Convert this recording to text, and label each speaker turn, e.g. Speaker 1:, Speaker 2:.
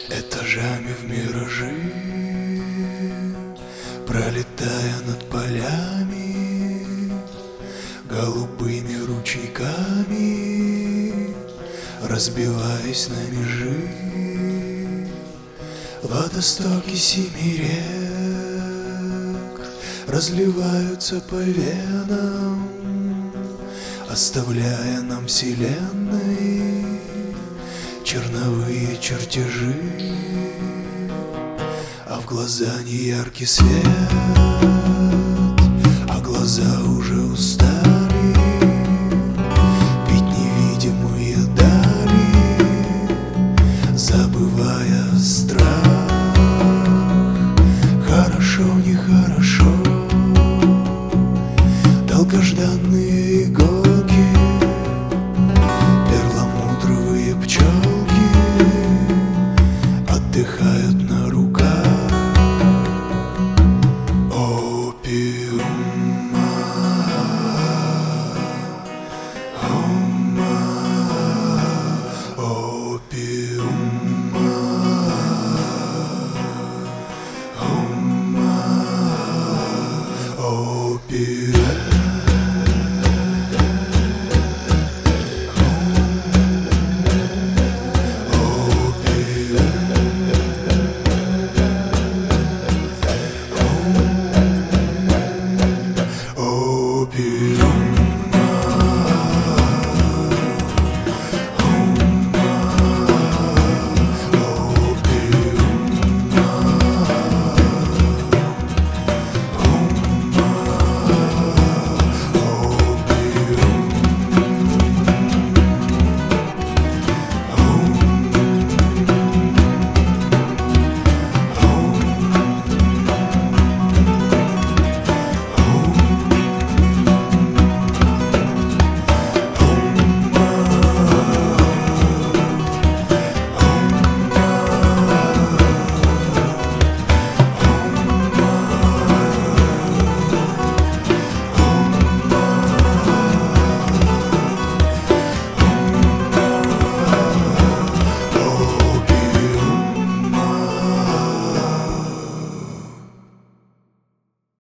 Speaker 1: Этажами в миражи, пролетая над полями, голубыми ручейками, разбиваясь на межи. Водостоки семи рек разливаются по венам, оставляя нам вселенной черновые чертежи. А в глаза неяркий свет, а глаза